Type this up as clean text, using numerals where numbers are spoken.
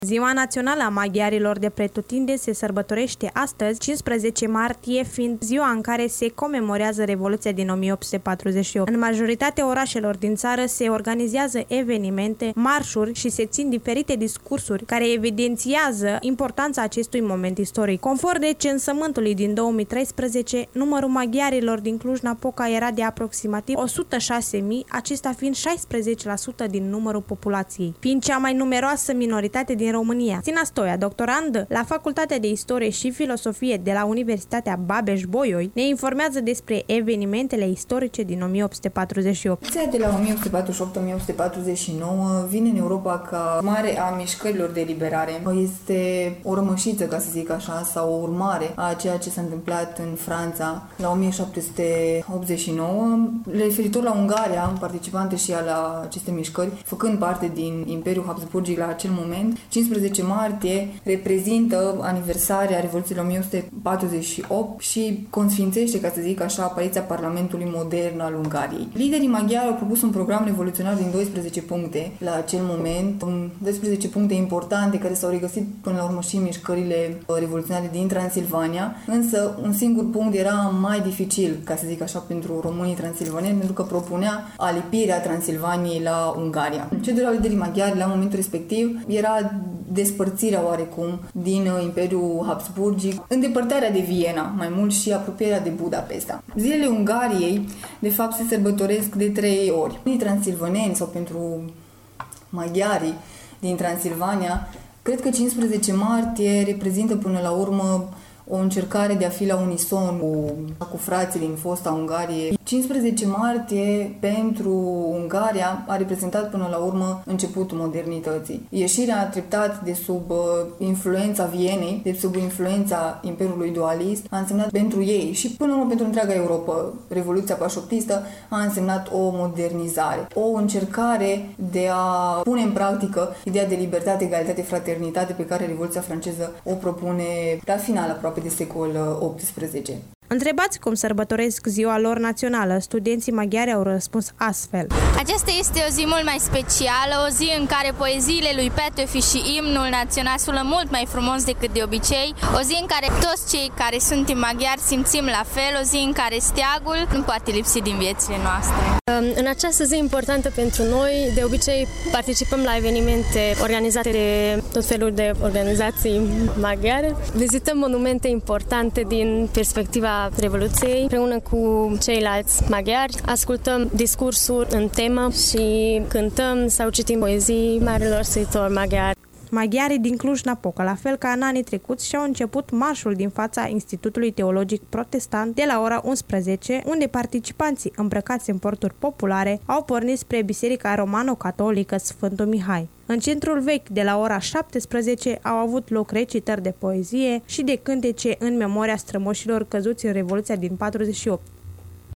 Ziua Națională a Maghiarilor de pretutindeni se sărbătorește astăzi, 15 martie, fiind ziua în care se comemorează Revoluția din 1848. În majoritatea orașelor din țară se organizează evenimente, marșuri și se țin diferite discursuri care evidențiază importanța acestui moment istoric. Conform recensământului din 2013, numărul maghiarilor din Cluj-Napoca era de aproximativ 106.000, acesta fiind 16% din numărul populației, fiind cea mai numeroasă minoritate din România. Sina Stoia, doctorand la Facultatea de Istorie și Filosofie de la Universitatea Babeș-Bolyai, ne informează despre evenimentele istorice din 1848. De la 1848-1849 vine în Europa ca mare a mișcărilor de eliberare. Este o rămășiță, ca să zic așa, sau o urmare a ceea ce s-a întâmplat în Franța la 1789. Referitor la Ungaria, participante și ea la aceste mișcări, făcând parte din Imperiul Habsburgic la acel moment, 15 martie reprezintă aniversarea Revoluției 1848 și consfințește, ca să zic așa, apariția Parlamentului modern al Ungariei. Liderii maghiari au propus un program revoluționar din 12 puncte la acel moment, 12 puncte importante care s-au regăsit până la urmă și în mișcările revoluționare din Transilvania, însă un singur punct era mai dificil, ca să zic așa, pentru românii transilvaneni, pentru că propunea alipirea Transilvaniei la Ungaria. Ce doreau liderii maghiari la momentul respectiv era despărțirea oarecum din Imperiul Habsburgic, îndepărtarea de Viena, mai mult și apropierea de Budapesta. Zilele Ungariei, de fapt, se sărbătoresc de 3 ori. Unii transilvaneni sau pentru maghiarii din Transilvania, cred că 15 martie reprezintă până la urmă o încercare de a fi la unison cu frații din fosta Ungarie. 15 martie pentru Ungaria a reprezentat până la urmă începutul modernității. Ieșirea treptat de sub influența Vienei, de sub influența Imperiului Dualist, a însemnat pentru ei și până la urmă pentru întreaga Europa. Revoluția pașoptistă a însemnat o modernizare, o încercare de a pune în practică ideea de libertate, egalitate, fraternitate pe care Revoluția franceză o propune la final aproape de secol XVIII. Întrebați cum sărbătoresc ziua lor națională, studenții maghiari au răspuns astfel. Aceasta este o zi mult mai specială, o zi în care poeziile lui Petöfi și imnul național sună mult mai frumos decât de obicei, o zi în care toți cei care suntem maghiari simțim la fel, o zi în care steagul nu poate lipsi din viețile noastre. În această zi importantă pentru noi, de obicei participăm la evenimente organizate de tot felul de organizații maghiare. Vizităm monumente importante din perspectiva Revoluției, împreună cu ceilalți maghiari, ascultăm discursuri în temă și cântăm sau citim poezii marilor scriitori maghiari. Maghiarii din Cluj-Napoca, la fel ca în anii trecuți, și-au început marșul din fața Institutului Teologic Protestant de la ora 11, unde participanții îmbrăcați în porturi populare au pornit spre Biserica Romano-Catolică Sfântul Mihai. În centrul vechi, de la ora 17, au avut loc recitări de poezie și de cântece în memoria strămoșilor căzuți în Revoluția din 48.